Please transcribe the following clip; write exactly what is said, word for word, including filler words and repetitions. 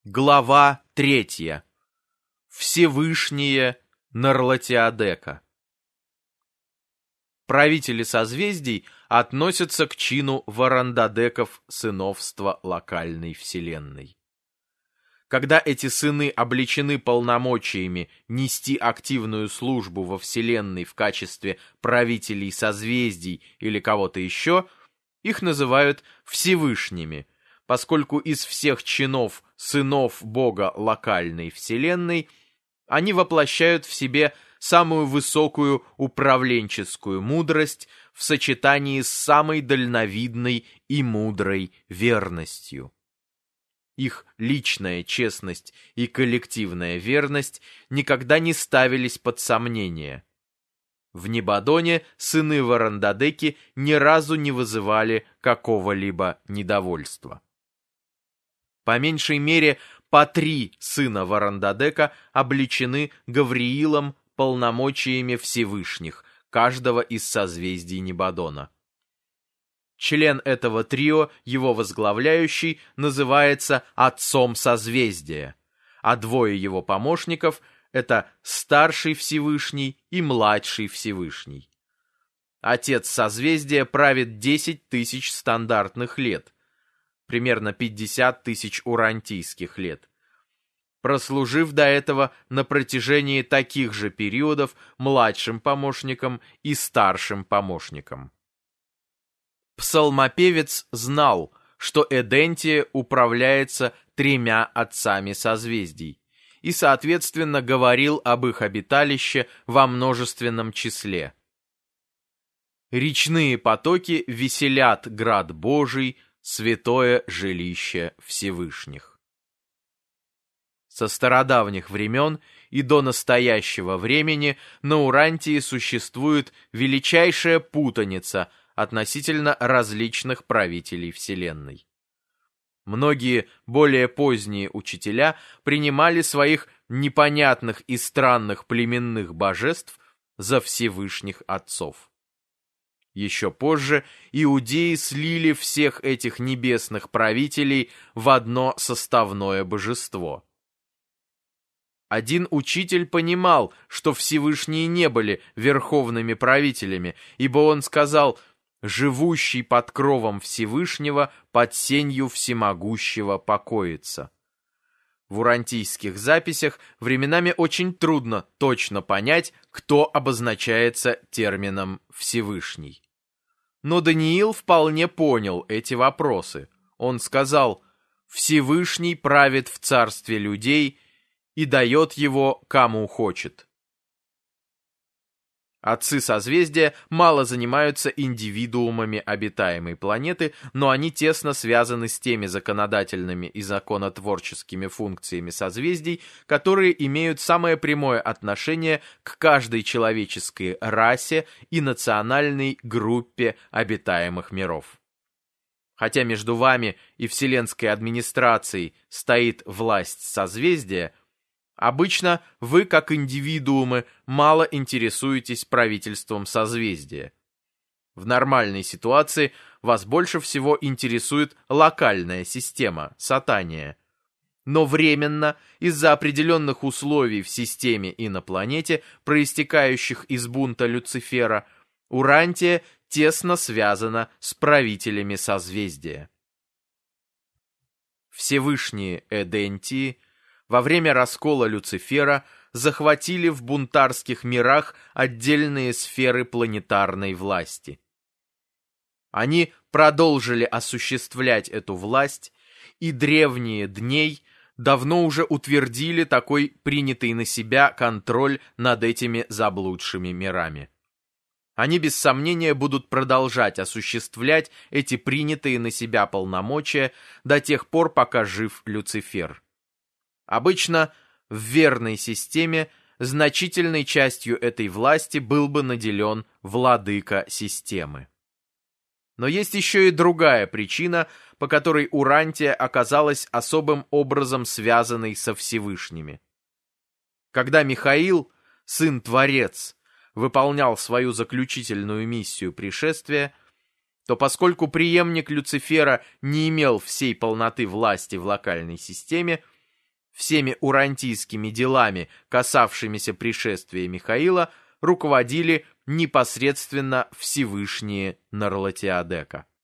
Глава третья. Всевышние Нарлатиодека. Правители созвездий относятся к чину варандадеков сыновства локальной вселенной. Когда эти сыны облечены полномочиями нести активную службу во вселенной в качестве правителей созвездий или кого-то еще, их называют Всевышними, поскольку из всех чинов сынов Бога локальной вселенной они воплощают в себе самую высокую управленческую мудрость в сочетании с самой дальновидной и мудрой верностью. Их личная честность и коллективная верность никогда не ставились под сомнение. В Нибадоне сыны Варандадеки ни разу не вызывали какого-либо недовольства. По меньшей мере, по три сына Варандадека облечены Гавриилом полномочиями Всевышних, каждого из созвездий Нибадона. Член этого трио, его возглавляющий, называется Отцом Созвездия, а двое его помощников – это Старший Всевышний и Младший Всевышний. Отец Созвездия правит десять тысяч стандартных лет, примерно пятьдесят тысяч урантийских лет, прослужив до этого на протяжении таких же периодов младшим помощником и старшим помощником. Псалмопевец знал, что Эдентия управляется тремя отцами созвездий, и, соответственно, говорил об их обиталище во множественном числе. Речные потоки веселят град Божий, святое жилище Всевышних. Со стародавних времен и до настоящего времени на Урантии существует величайшая путаница относительно различных правителей Вселенной. Многие более поздние учителя принимали своих непонятных и странных племенных божеств за Всевышних отцов. Еще позже иудеи слили всех этих небесных правителей в одно составное божество. Один учитель понимал, что Всевышние не были верховными правителями, ибо он сказал: «Живущий под кровом Всевышнего, под сенью всемогущего покоится». В урантийских записях временами очень трудно точно понять, кто обозначается термином «Всевышний». Но Даниил вполне понял эти вопросы. Он сказал: «Всевышний правит в царстве людей и дает его кому хочет». Отцы созвездия мало занимаются индивидуумами обитаемой планеты, но они тесно связаны с теми законодательными и законотворческими функциями созвездий, которые имеют самое прямое отношение к каждой человеческой расе и национальной группе обитаемых миров. Хотя между вами и вселенской администрацией стоит власть созвездия, обычно вы, как индивидуумы, мало интересуетесь правительством созвездия. В нормальной ситуации вас больше всего интересует локальная система, сатания. Но временно, из-за определенных условий в системе и на планете, проистекающих из бунта Люцифера, Урантия тесно связана с правителями созвездия. Всевышние Эдентии во время раскола Люцифера захватили в бунтарских мирах отдельные сферы планетарной власти. Они продолжили осуществлять эту власть, и древние дней давно уже утвердили такой принятый на себя контроль над этими заблудшими мирами. Они без сомнения будут продолжать осуществлять эти принятые на себя полномочия до тех пор, пока жив Люцифер. Обычно в верной системе значительной частью этой власти был бы наделен владыка системы. Но есть еще и другая причина, по которой Урантия оказалась особым образом связанной со Всевышними. Когда Михаил, сын-творец, выполнял свою заключительную миссию пришествия, то поскольку преемник Люцифера не имел всей полноты власти в локальной системе, Всеми урантийскими делами, касавшимися пришествия Михаила, руководили непосредственно Всевышние Нарлатиодека.